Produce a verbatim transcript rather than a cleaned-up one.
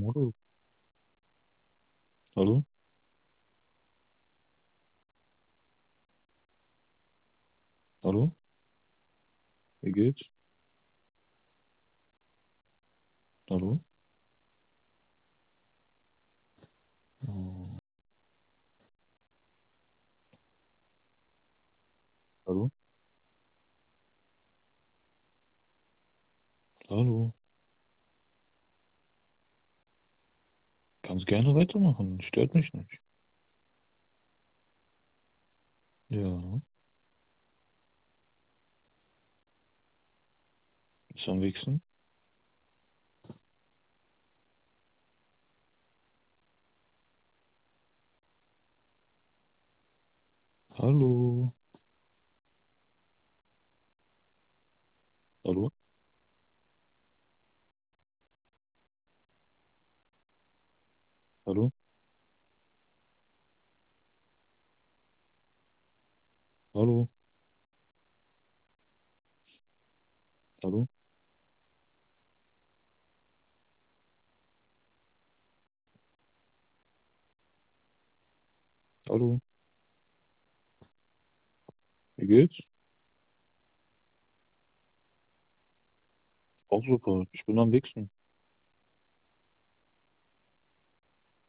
Hallo, hallo, hallo, wie geht's? Hallo, oh, hallo, hallo. Kannst gerne weitermachen, stört mich nicht. Ja, ist am Wichsen. Hallo, hallo, hallo, hallo, hallo, hallo, wie geht's? Auch super, ich bin am Wichsen.